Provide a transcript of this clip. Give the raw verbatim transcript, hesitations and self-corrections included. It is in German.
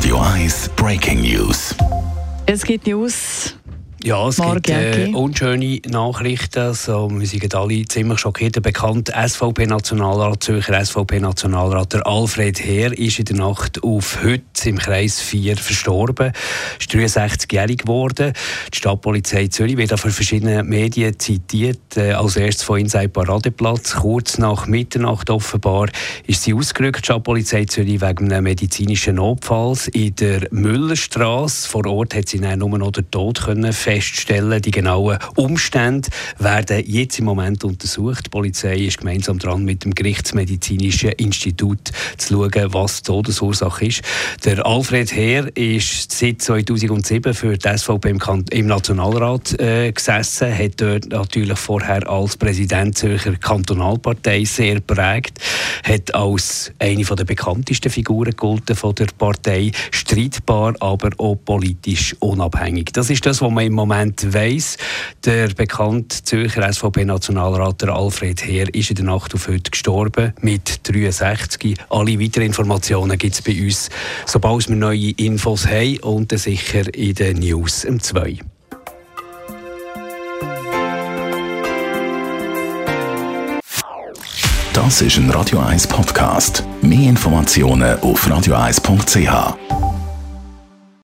Radio eins Breaking News. Es gibt News. Ja, es Morgen, gibt äh, unschöne Nachrichten. Also, wir sind alle ziemlich schockiert. Der bekannte S V P-Nationalrat, Zürcher S V P-Nationalrat, der Alfred Heer, ist in der Nacht auf heute im Kreis vier verstorben. Er ist dreiundsechzigjährig geworden. Die Stadtpolizei Zürich wird von verschiedenen Medien zitiert. Äh, als erstes von Inside Paradeplatz. Kurz nach Mitternacht offenbar ist sie ausgerückt, die Stadtpolizei Zürich, wegen einem medizinischen Notfalls in der Müllerstrasse. Vor Ort hat sie dann nur noch den Tod können feststellen. Die genauen Umstände werden jetzt im Moment untersucht. Die Polizei ist gemeinsam dran, mit dem Gerichtsmedizinischen Institut zu schauen, was die Todesursache ist. Der Alfred Heer ist seit zweitausendsieben für die S V P im, kan- im Nationalrat äh, gesessen, hat dort natürlich vorher als Präsident Zürcher Kantonalpartei sehr prägt, hat als eine der bekanntesten Figuren gegolten von der Partei, streitbar, aber auch politisch unabhängig. Das ist das, was man im Moment weiss. Der bekannte Zürcher S V P-Nationalrat Alfred Heer ist in der Nacht auf heute gestorben, mit dreiundsechzig. Alle weiteren Informationen gibt es bei uns, sobald wir neue Infos haben, und sicher in den News um zwei. Das ist ein Radio eins Podcast. Mehr Informationen auf radio eins punkt c h.